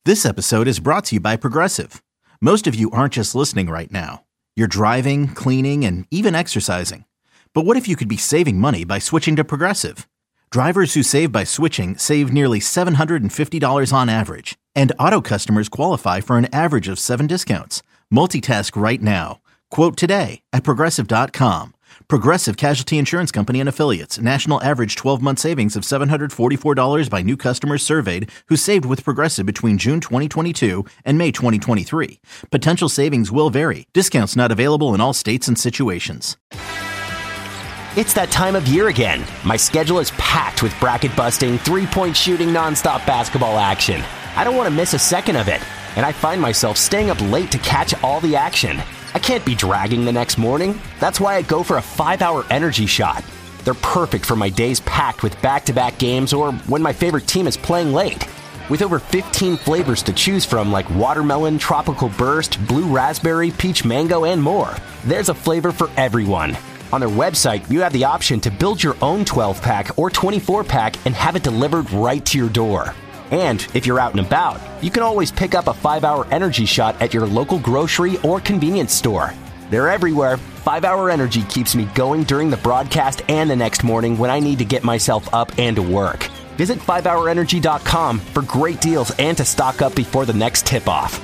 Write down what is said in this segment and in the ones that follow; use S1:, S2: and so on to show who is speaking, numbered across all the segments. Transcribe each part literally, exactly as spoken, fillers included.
S1: This episode is brought to you by Progressive. Most of you aren't just listening right now. You're driving, cleaning, and even exercising. But what if you could be saving money by switching to Progressive? Drivers who save by switching save nearly seven hundred fifty dollars on average. And auto customers qualify for an average of seven discounts. Multitask right now. Quote today at Progressive dot com. Progressive Casualty Insurance Company and Affiliates. National average twelve-month savings of seven hundred forty-four dollars by new customers surveyed who saved with Progressive between June twenty twenty-two and May twenty twenty-three. Potential savings will vary. Discounts not available in all states and situations.
S2: It's that time of year again. My schedule is packed with bracket-busting, three-point shooting, nonstop basketball action. I don't want to miss a second of it, and I find myself staying up late to catch all the action. I can't be dragging the next morning. That's why I go for a five-hour energy shot. They're perfect for my days packed with back-to-back games or when my favorite team is playing late. With over fifteen flavors to choose from like watermelon, tropical burst, blue raspberry, peach mango, and more, there's a flavor for everyone. On their website, you have the option to build your own twelve-pack or twenty-four-pack and have it delivered right to your door. And if you're out and about, you can always pick up a five-hour energy shot at your local grocery or convenience store. They're everywhere. five-hour Energy keeps me going during the broadcast and the next morning when I need to get myself up and to work. Visit five hour energy dot com for great deals and to stock up before the next tip-off.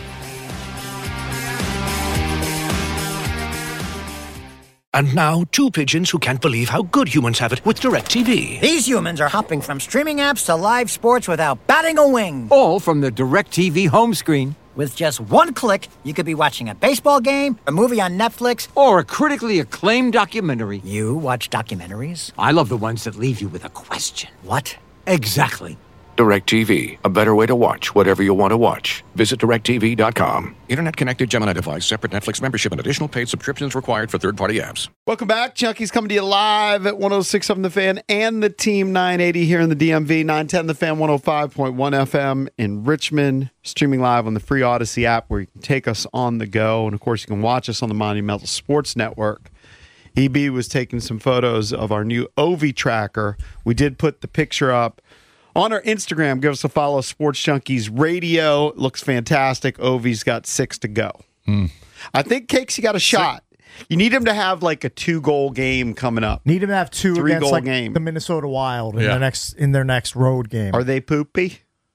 S3: And now, two pigeons who can't believe how good humans have it with DirecTV.
S4: These humans are hopping from streaming apps to live sports without batting a wing.
S5: All from the DirecTV home screen.
S4: With just one click, you could be watching a baseball game, a movie on Netflix,
S5: or a critically acclaimed documentary.
S4: You watch documentaries?
S5: I love the ones that leave you with a question.
S4: What?
S5: Exactly.
S3: DirecTV, a better way to watch whatever you want to watch. Visit direct T V dot com. Internet-connected Gemini device, separate Netflix membership, and additional paid subscriptions required for third-party apps.
S6: Welcome back. Junkies coming to you live at one oh six point seven The Fan and the Team nine eighty here in the D M V. nine ten The Fan, one oh five point one F M in Richmond. Streaming live on the free Odyssey app where you can take us on the go. And, of course, you can watch us on the Monumental Sports Network. E B was taking some photos of our new Ovi tracker. We did put the picture up on our Instagram. Give us a follow, Sports Junkies Radio. It looks fantastic. Ovi's got six to go.
S7: Mm.
S6: I think Cakes, you got a shot. You need him to have like a two-goal game coming up.
S8: Need him to have two
S6: Three
S8: against
S6: goal
S8: like
S6: game.
S8: the Minnesota Wild in
S7: Yeah.
S8: their next in their next road game.
S6: Are they poopy?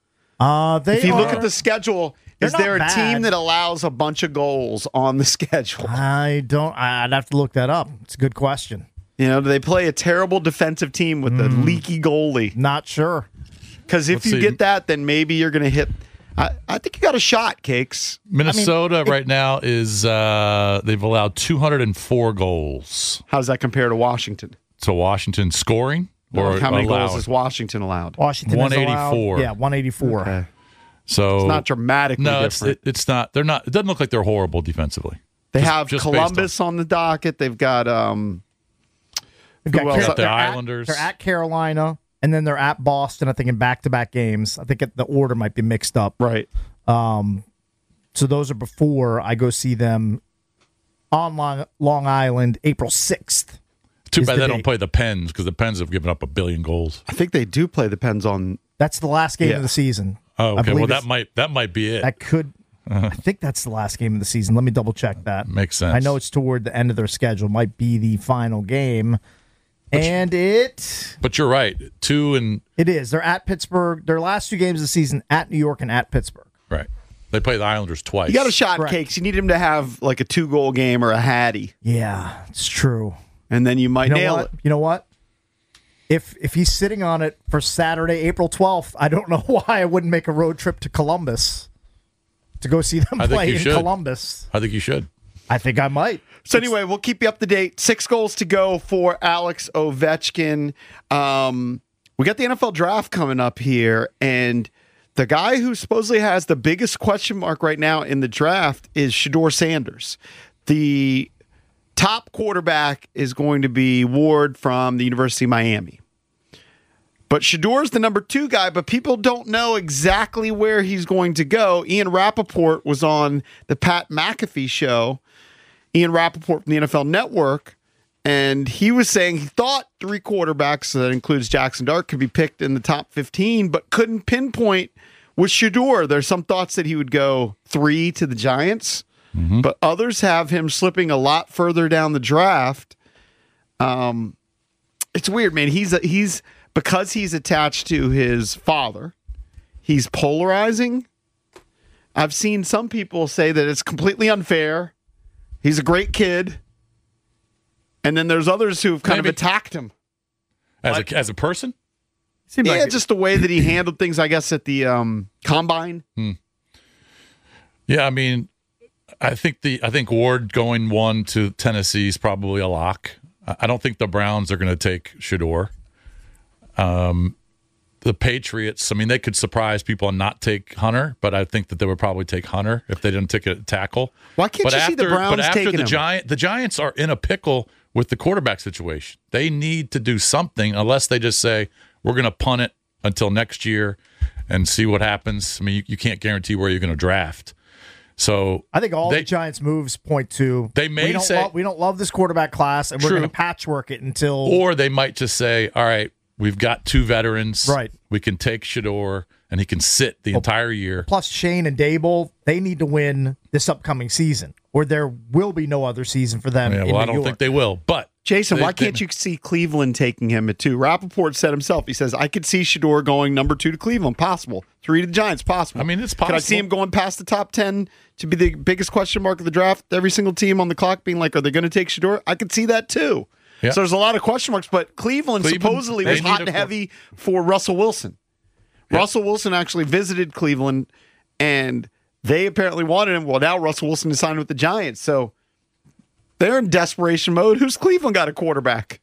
S8: Uh, they
S6: If you
S8: are,
S6: look at the schedule,
S8: They're
S6: is
S8: not
S6: there a
S8: bad.
S6: team that allows a bunch of goals on the schedule?
S8: I don't. I'd have to look that up. It's a good question.
S6: You know, do they play a terrible defensive team with a leaky goalie?
S8: Not sure.
S6: Because if
S7: Let's
S6: you
S7: see.
S6: get that, then maybe you're going to hit. I, I think you got a shot, Cakes.
S7: Minnesota right now is uh, they've allowed two hundred four goals.
S6: How does that compare to Washington?
S7: To Washington scoring or
S6: How many
S7: allowed?
S6: goals has Washington allowed?
S8: Washington is allowed-
S7: one eighty-four.
S8: Yeah, one eighty-four.
S6: Okay.
S7: So
S6: It's not dramatically
S7: no, it's,
S6: different.
S7: it, it's not. They're not. It doesn't look like they're horrible defensively.
S6: They
S7: Just-
S6: have
S7: just based
S6: Columbus on the docket. They've got um,
S8: They've
S6: Who
S8: got
S6: else?
S8: Car-
S7: Got the
S8: they're at-
S7: Islanders.
S8: they're at Carolina, and then they're at Boston. I think in back-to-back games. I think it, the order might be mixed up.
S6: right.
S8: Um, so those are before I go see them on Long, Long Island, April sixth.
S7: Too
S8: is
S7: bad
S8: the
S7: they don't
S8: date.
S7: play the Pens because the Pens have given up a billion goals.
S6: I think they do play the Pens on.
S8: That's the last game
S6: Yeah.
S8: of the season.
S7: Oh,
S8: I
S7: okay.
S8: believe
S7: Well,
S8: it's-
S7: that might that might be it.
S8: That could. I think that's the last game of the season. Let me double check that.
S7: Makes sense.
S8: I know it's toward the end of their schedule. Might be the final game, and it
S7: But you're right. Two and
S8: it is. They're at Pittsburgh. Their last two games of the season at New York and at Pittsburgh.
S7: right. They play the Islanders twice.
S6: You got a shot,
S8: Correct.
S6: Cakes. You need him to have like a two-goal game or a hattie,
S8: Yeah, it's true.
S6: and then you might
S8: You know
S6: nail
S8: what?
S6: it.
S8: You know what? If if he's sitting on it for Saturday, April twelfth, I don't know why I wouldn't make a road trip to Columbus to go see them
S7: I think
S8: play
S7: you
S8: in
S7: should.
S8: Columbus.
S7: I think you should.
S8: I think I might.
S6: So anyway, we'll keep you up to date. Six goals to go for Alex Ovechkin. Um, we got the N F L draft coming up here, and the guy who supposedly has the biggest question mark right now in the draft is Shedeur Sanders. The top quarterback is going to be Ward from the University of Miami. But Shedeur's the number two guy, but people don't know exactly where he's going to go. Ian Rappaport was on the Pat McAfee show. Ian Rappaport from the N F L Network, and he was saying he thought three quarterbacks, so that includes Jackson Dart, could be picked in the top fifteen, but couldn't pinpoint With Shedeur, there's some thoughts that he would go three to the Giants,
S7: Mm-hmm.
S6: but others have him slipping a lot further down the draft. Um, it's weird, man. He's a, he's because he's attached to his father. He's polarizing. I've seen some people say that it's completely unfair. He's a great kid, and then there's others who've kind
S7: Maybe.
S6: of attacked him.
S7: As a as a person,
S9: Seemed
S6: Yeah,
S9: like
S6: just the way that he handled things, I guess, at the um, combine.
S7: yeah. I mean, I think the I think Ward going one to Tennessee is probably a lock. I I don't think the Browns are going to take Shedeur. Um, the Patriots, I mean, they could surprise people and not take Hunter, but I think that they would probably take Hunter if they didn't take a tackle.
S6: Why can't
S7: but
S6: you
S7: after,
S6: see the Browns
S7: But after
S6: taking
S7: the
S6: him?
S7: Giant, the Giants are in a pickle with the quarterback situation. They need to do something unless they just say we're going to punt it until next year and see what happens. I mean, you, you can't guarantee where you're going to draft. So
S8: I think all
S7: they,
S8: the Giants' moves point to
S7: They may
S8: we don't
S7: say-
S8: lo- we don't love this quarterback class, and we're
S7: True.
S8: going to patchwork it until
S7: or they might just say, all right, we've got two veterans.
S8: Right.
S7: We can take Shedeur and he can sit the entire year.
S8: plus Shane and Dable. They need to win this upcoming season, or there will be no other season for them.
S7: Yeah,
S8: in
S7: well, I
S8: New
S7: don't
S8: York.
S7: think they will. But
S6: Jason,
S7: they-
S6: why
S7: they-
S6: can't you see Cleveland taking him at two? Rappaport said himself, he says, I could see Shedeur going number two to Cleveland, possible. Three to the Giants, possible.
S7: I mean, it's
S6: Could I see
S7: possible.
S6: him going past the top ten to be the biggest question mark of the draft? Every single team on the clock being like, are they going to take Shedeur? I could see that too.
S7: Yeah.
S6: So there's a lot of question marks, but Cleveland,
S7: Cleveland,
S6: supposedly
S7: they
S6: was hot
S7: need
S6: and
S7: a-
S6: heavy for Russell Wilson. Russell Wilson actually visited Cleveland, and they apparently wanted him. Well, now Russell Wilson is signed with the Giants, so they're in desperation mode. Who's Cleveland got a quarterback?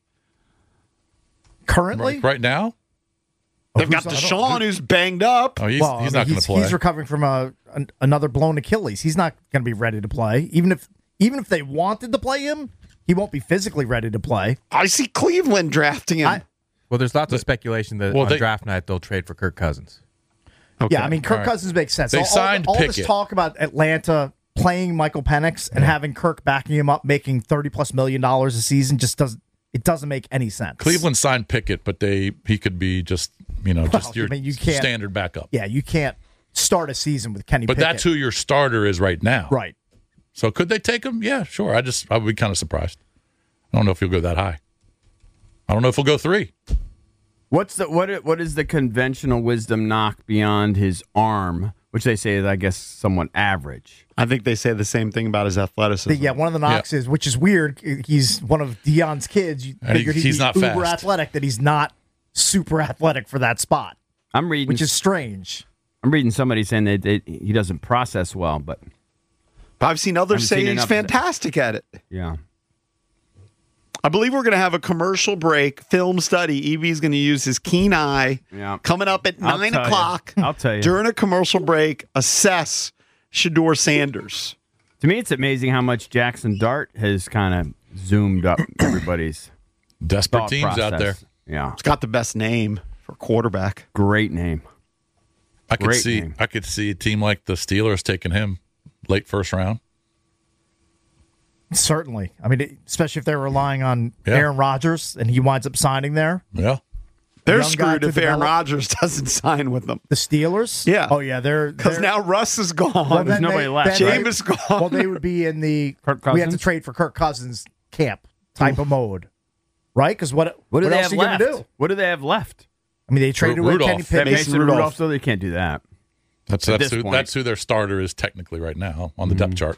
S8: currently.
S7: right, right now,
S6: They've got
S8: who's-
S6: Deshaun, who's banged up.
S7: oh, he's,
S8: Well, I
S7: he's
S8: mean,
S7: not going to play.
S8: He's recovering from a an, another blown Achilles. He's not going to be ready to play. Even if even if they wanted to play him, he won't be physically ready to play.
S6: I see Cleveland drafting him.
S8: I-
S9: Well, there's lots of speculation that
S7: well,
S9: on
S7: they-
S9: draft night they'll trade for Kirk Cousins.
S6: Okay.
S8: Yeah, I mean, Kirk
S9: All right.
S8: Cousins makes sense.
S7: They
S8: all, all-
S7: signed
S8: all, this
S7: Pickett.
S8: talk about Atlanta playing Michael Penix and having Kirk backing him up, making thirty plus million dollars a season, just doesn't. It doesn't make any sense.
S7: Cleveland signed Pickett, but they he could be just you know just
S8: Well,
S7: your
S8: I mean, you can't-
S7: standard backup.
S8: Yeah, you can't start a season with Kenny.
S7: But
S8: Pickett.
S7: that's who your starter is right now.
S8: Right.
S7: So could they take him? Yeah, sure. I just I would be kind of surprised. I don't know if he'll go that high. I don't know if he'll go three.
S10: What's the what? i- What is the conventional wisdom knock beyond his arm, which they say is, I guess, somewhat average?
S6: I think they say the same thing about his athleticism.
S8: The- yeah, one of the knocks is, which is weird. He's one of Dion's kids. You
S7: And he-
S8: figured he'd
S7: he's
S8: be
S7: not
S8: uber
S7: fast.
S8: athletic. That he's not super athletic for that spot,
S10: I'm reading.
S8: which is strange.
S10: I'm reading somebody saying that they, he doesn't process well, but
S6: But I've seen others
S10: Haven't
S6: say
S10: seen
S6: he's
S10: enough-
S6: fantastic at it.
S10: yeah.
S6: I believe we're going to have a commercial break, film study. E B's going to use his keen eye.
S10: Yeah.
S6: Coming up at
S10: I'll
S6: nine
S10: tell you.
S6: o'clock.
S10: I'll tell you.
S6: During a commercial break, assess Shedeur Sanders.
S10: To me, it's amazing how much Jackson Dart has kind of zoomed up everybody's
S7: Desperate
S10: thought
S7: teams out there.
S10: process. Yeah,
S6: It's got the best name for quarterback.
S10: great name.
S7: I could
S10: Great
S7: see
S10: name.
S7: I could see a team like the Steelers taking him late first round.
S8: Certainly. I mean, especially if they're relying on
S7: Yeah.
S8: Aaron Rodgers and he winds up signing there.
S7: Yeah.
S6: They're
S8: Young guy
S6: screwed
S8: to
S6: if Aaron
S8: develop.
S6: Rodgers doesn't sign with them.
S8: The Steelers.
S6: Yeah.
S8: Oh yeah, they're
S6: Because
S8: they're-
S6: now Russ is gone.
S8: well, then
S10: nobody
S8: they-
S10: left,
S8: then
S6: right?
S8: they-
S6: Jameis gone.
S8: Well, they would be in the
S10: Kirk
S8: we have to
S10: Cousins?
S8: trade for Kirk Cousins camp type of mode, right? Because what
S10: What do they
S8: else
S10: have
S8: are you
S10: left?
S8: gonna do?
S10: What do they have left?
S8: I mean, they traded away
S7: Rudolph.
S8: Kenny
S10: They have
S8: Pickett.
S10: Mason Rudolph, so they can't do that.
S7: That's
S10: At
S7: that's
S10: this
S7: who,
S10: point.
S7: that's who their starter is technically right now on the
S8: Mm-hmm.
S7: depth chart.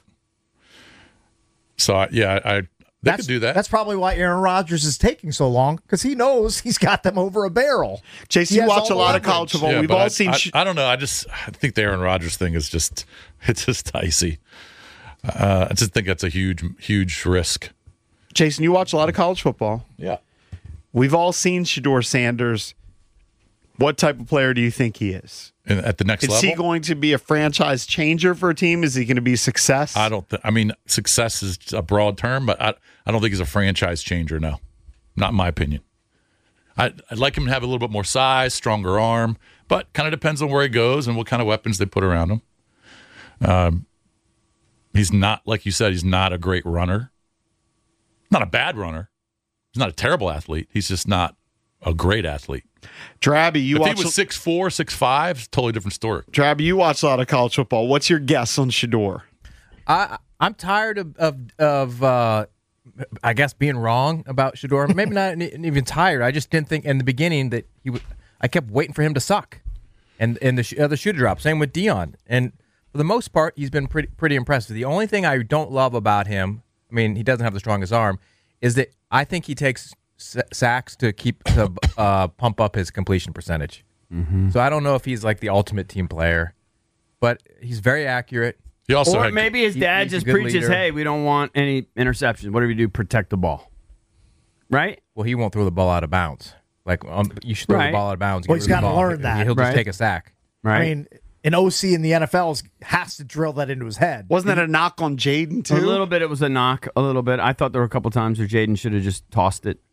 S7: So I, yeah, I they
S8: That's,
S7: could do that.
S8: That's probably why Aaron Rodgers is taking so long because he knows he's got them over a barrel.
S6: Jason,
S8: He
S6: you
S8: has
S6: watch a
S8: all
S6: lot
S8: the
S6: of college
S8: leverage.
S6: football.
S7: Yeah,
S6: We've
S7: but
S6: all
S7: I,
S6: seen.
S7: I,
S6: Sh-
S7: I don't know. I just I think the Aaron Rodgers thing is just it's just dicey. Uh, I just think that's a huge huge risk.
S6: Jason, you watch a lot of college football.
S7: Yeah.
S6: We've all seen Shedeur Sanders. What type of player do you think he is?
S7: And at the next
S6: Is
S7: level,
S6: he going to be a franchise changer for a team? Is he going to be a success?
S7: I don't. Th- I mean, success is a broad term, but I I don't think he's a franchise changer. No, not in my opinion. I, I'd like him to have a little bit more size, stronger arm, but kind of depends on where he goes and what kind of weapons they put around him. Um, he's not, like you said, he's not a great runner. Not a bad runner. He's not a terrible athlete. He's just not a great athlete.
S6: Drabby, you
S7: if
S6: watch.
S7: he was six four, six five, totally different story.
S6: Drabby, you watch a lot of college football. What's your guess on Shedeur?
S9: I I'm tired of of, of uh, I guess being wrong about Shedeur. Maybe not even tired. I just didn't think in the beginning that he would. I kept waiting for him to suck, and and the sh- other shoe to drop. Same with Dion, and for the most part, he's been pretty pretty impressive. The only thing I don't love about him, I mean, he doesn't have the strongest arm, is that I think he takes s- sacks to keep to uh, pump up his completion percentage. Mm-hmm. So I don't know if he's like the ultimate team player, but he's very accurate.
S7: He also
S10: or
S7: had,
S10: maybe his dad
S9: he's a
S10: just
S9: good
S10: preaches,
S9: leader.
S10: hey, we don't want any interceptions. Whatever you do, protect the ball. Right?
S9: Well, he won't throw the ball out of bounds. Like um, you should throw
S10: Right.
S9: the ball out of bounds.
S8: Well,
S9: get
S8: he's
S9: rid of the
S8: gotta
S9: ball.
S8: learn that.
S9: He'll just
S10: Right.
S9: take a sack.
S10: Right.
S8: I mean, an O C in the N F L is, has to drill that into his head.
S6: Wasn't that a knock on Jaden too?
S10: A little bit. It was a knock. A little bit. I thought there were a couple times where Jaden should have just tossed it.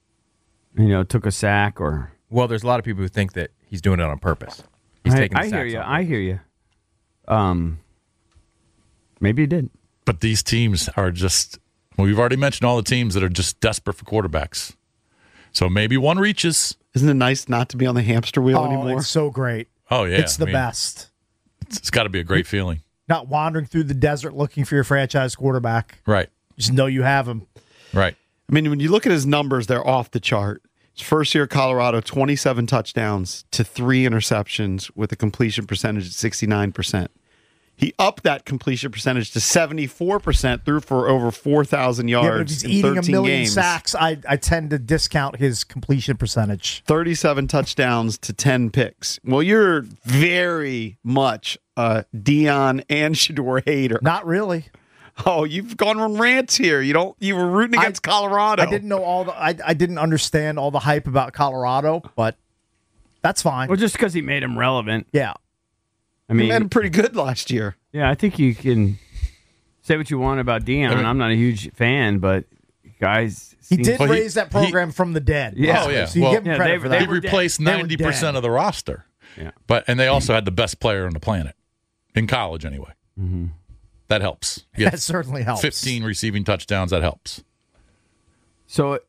S10: You know, took a sack or.
S9: Well, there's a lot of people who think that he's doing it on purpose. He's
S10: I,
S9: taking the
S10: I hear
S9: sacks
S10: you.
S9: on
S10: I hear you. Um, maybe he did.
S7: but these teams are just. Well, we've already mentioned all the teams that are just desperate for quarterbacks. So maybe one reaches.
S6: Isn't it nice not to be on the hamster wheel
S8: Oh,
S6: anymore?
S8: it's so great.
S7: Oh yeah,
S8: It's the
S7: I mean,
S8: best.
S7: It's, it's got to be a great feeling,
S8: Not wandering through the desert looking for your franchise quarterback.
S7: right?
S8: Just know you have him.
S7: Right.
S6: I mean, when you look at his numbers, they're off the chart. His first year at Colorado, twenty-seven touchdowns to three interceptions with a completion percentage of sixty-nine percent. He upped that completion percentage to seventy-four percent, threw for over four thousand yards
S8: Yeah, but if he's
S6: in
S8: eating a
S6: thirteen
S8: million
S6: games.
S8: sacks, I, I tend to discount his completion percentage.
S6: thirty-seven touchdowns to ten picks. Well, you're very much a Dion and Shedeur hater.
S8: Not really.
S6: Oh, you've gone on rants here. You don't. You were rooting against Colorado.
S8: I didn't know all the. I, I didn't understand all the hype about Colorado, but that's fine.
S10: Well, just because he made him relevant.
S8: Yeah.
S10: I
S6: He
S10: mean,
S6: made him pretty good last year.
S10: yeah, I think you can say what you want about Dion.
S7: I mean-
S10: I'm not a huge fan, but guys,
S8: He
S10: seems-
S8: did
S7: Well, he-
S8: raise that program from the dead.
S10: Yeah.
S7: Oh yeah.
S8: So you
S7: well,
S8: give him
S10: Yeah,
S8: credit
S10: they-
S8: for
S10: they
S7: They
S8: that.
S10: were
S7: replaced
S8: They were
S7: ninety percent
S8: dead.
S7: of the roster.
S10: Yeah.
S7: But and they also had the best player on the planet in college anyway. Mm-hmm. That helps. Yeah,
S8: That certainly helps.
S7: fifteen receiving touchdowns. That helps.
S10: So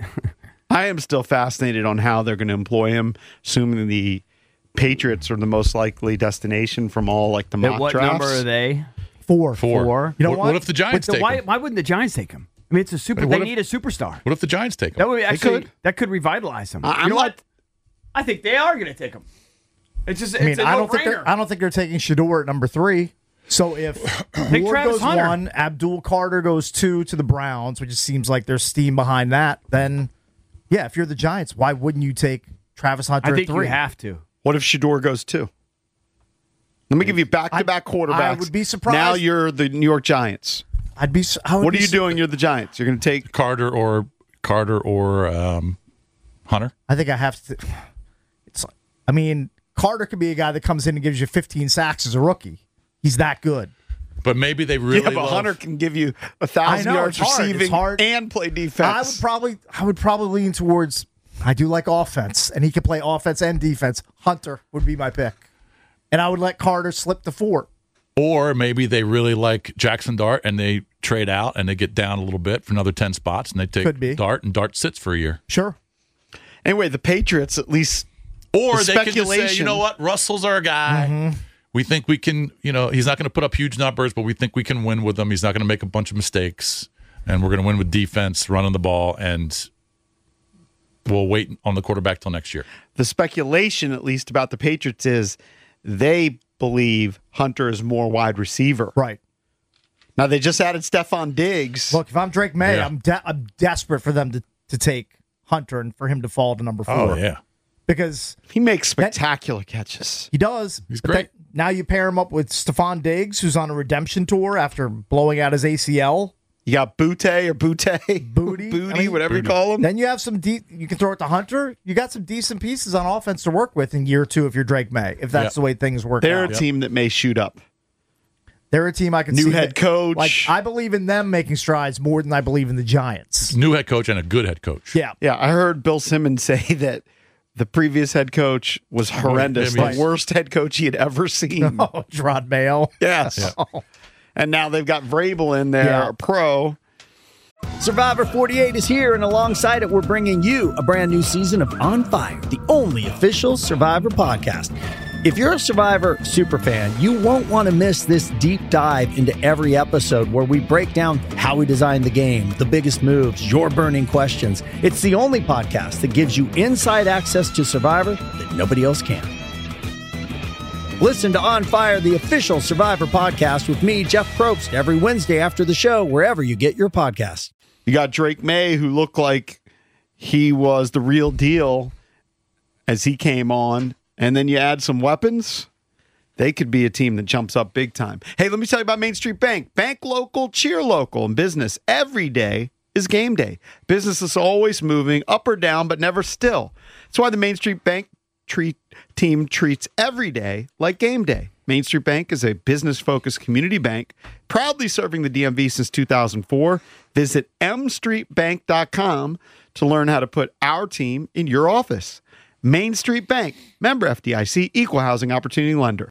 S6: I am still fascinated on how they're going to employ him, assuming the Patriots are the most likely destination from all like the mock
S10: at what
S6: drafts.
S10: number are they?
S8: Four.
S7: Four.
S10: Four.
S8: You know
S7: what,
S8: what?
S7: what if the Giants
S10: But the-
S7: take
S10: why,
S7: him?
S10: why wouldn't the Giants take him? I mean, it's a super.
S7: What
S10: They
S7: if-
S10: need a superstar.
S7: What if the Giants take him?
S10: That would actually
S6: could.
S10: that could revitalize him.
S6: I- I'm
S10: you know
S6: not-
S10: what? I think they are going to take him. It's just.
S8: I mean,
S10: it's a
S8: I don't think
S10: no-brainer.
S8: they're, I don't think they're taking Shedeur at number three. So if
S10: Take
S8: Ward
S10: Travis
S8: goes
S10: Hunter.
S8: one, Abdul Carter goes two to the Browns, which it seems like there's steam behind that, then yeah, if you're the Giants, why wouldn't you take Travis Hunter
S10: I think
S8: at three?
S10: you have to.
S6: What if Shedeur goes two? Let me give you back-to-back
S8: I-
S6: quarterbacks.
S8: I would be surprised.
S6: Now you're the New York Giants.
S8: I'd be. I would
S6: What are
S8: be
S6: you
S8: su-
S6: doing? You're the Giants. You're going to take.
S7: Carter or Carter or um, Hunter?
S8: I think I have to. It's. like- I mean, Carter could be a guy that comes in and gives you fifteen sacks as a rookie. He's that good.
S7: But maybe they really
S6: Yeah, but
S7: love-
S6: Hunter can give you a thousand
S8: I know,
S6: yards
S8: it's hard. It's
S6: receiving
S8: hard.
S6: and play
S8: I
S6: defense.
S8: would probably. I would probably lean towards. I do like offense, and he can play offense and defense. Hunter would be my pick, and I would let Carter slip to four.
S7: Or maybe they really like Jackson Dart and they trade out and they get down a little bit for another ten spots and they take
S8: Could be.
S7: Dart and Dart sits for a year.
S8: Sure.
S6: Anyway, the Patriots at least.
S7: Or
S6: The
S7: they could just say,
S6: speculation-
S7: you know what, Russell's our guy. We think we can, you know, he's not going to put up huge numbers, but we think we can win with him. He's not going to make a bunch of mistakes. And we're going to win with defense, running the ball, and we'll wait on the quarterback till next year.
S6: The speculation, at least, about the Patriots is they believe Hunter is more wide receiver.
S8: Right.
S6: Now they just added Stephon Diggs.
S8: Look, if I'm Drake May,
S7: Yeah.
S8: I'm de- I'm desperate for them to, to take Hunter and for him to fall to number four.
S7: Oh, yeah.
S8: Because
S6: He makes spectacular catches.
S8: he does.
S7: He's
S8: But
S7: great.
S8: then- now you pair him up with Stephon Diggs, who's on a redemption tour after blowing out his A C L.
S6: You got Butte or Butte,
S8: Booty.
S6: Booty,
S8: I mean-
S6: whatever you call him.
S8: Then you have some deep. You can throw it to Hunter. You got some decent pieces on offense to work with in year two if you're Drake May. If that's
S7: Yep.
S8: the way things work
S6: They're
S8: out,
S6: a team that may shoot up.
S8: they're a team I can
S6: New
S8: see
S6: head
S8: that-
S6: coach.
S8: Like I believe in them making strides more than I believe in the Giants.
S7: New head coach and a good head coach.
S8: Yeah.
S6: Yeah, I heard Bill Simmons say that the previous head coach was horrendous,
S7: I mean,
S6: the worst head coach he had ever seen.
S8: Oh, Gerard Mayo.
S6: Yes. And now they've got Vrabel in there,
S8: Yeah.
S6: a pro.
S11: Survivor forty-eight is here, and alongside it, we're bringing you a brand new season of On Fire, the only official Survivor podcast. If you're a Survivor superfan, you won't want to miss this deep dive into every episode where we break down how we designed the game, the biggest moves, your burning questions. It's the only podcast that gives you inside access to Survivor that nobody else can. Listen to On Fire, the official Survivor podcast with me, Jeff Probst, every Wednesday after the show, wherever you get your podcasts.
S6: You got Drake May, who looked like he was the real deal as he came on. And then you add some weapons, they could be a team that jumps up big time. Hey, let me tell you about Main Street Bank. Bank local, cheer local. And business every day is game day. Business is always moving up or down, but never still. That's why the Main Street Bank treat team treats every day like game day. Main Street Bank is a business-focused community bank, proudly serving the D M V since two thousand four. Visit m street bank dot com to learn how to put our team in your office. Main Street Bank, member F D I C, equal housing opportunity lender.